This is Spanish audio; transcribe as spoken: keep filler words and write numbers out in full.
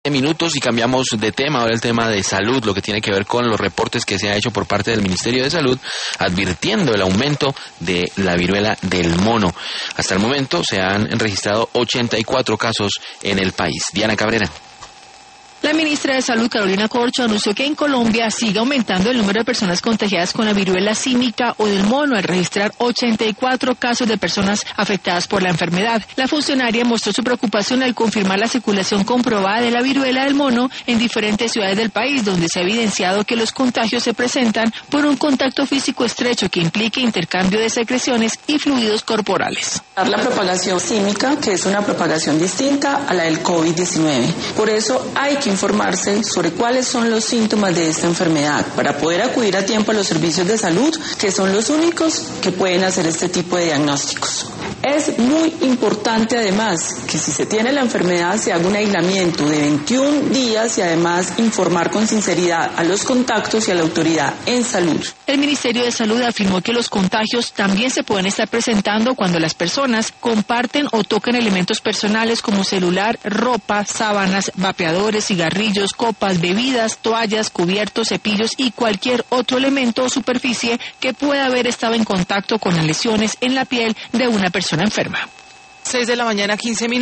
minutos y cambiamos de tema, ahora el tema de salud, lo que tiene que ver con los reportes que se ha hecho por parte del Ministerio de Salud, advirtiendo el aumento de la viruela del mono. Hasta el momento se han registrado ochenta y cuatro casos en el país. Diana Cabrera. La ministra de Salud, Carolina Corcho, anunció que en Colombia sigue aumentando el número de personas contagiadas con la viruela símica o del mono, al registrar ochenta y cuatro casos de personas afectadas por la enfermedad. La funcionaria mostró su preocupación al confirmar la circulación comprobada de la viruela del mono en diferentes ciudades del país, donde se ha evidenciado que los contagios se presentan por un contacto físico estrecho que implique intercambio de secreciones y fluidos corporales. La propagación símica, que es una propagación distinta a la del COVID diecinueve. Por eso hay que informarse sobre cuáles son los síntomas de esta enfermedad para poder acudir a tiempo a los servicios de salud, que son los únicos que pueden hacer este tipo de diagnósticos. Es muy importante además que si se tiene la enfermedad se haga un aislamiento de veintiún días y además informar con sinceridad a los contactos y a la autoridad en salud. El Ministerio de Salud afirmó que los contagios también se pueden estar presentando cuando las personas comparten o tocan elementos personales como celular, ropa, sábanas, vapeadores, cigarrillos, copas, bebidas, toallas, cubiertos, cepillos y cualquier otro elemento o superficie que pueda haber estado en contacto con las lesiones en la piel de una persona enferma. seis de la mañana, quince minutos.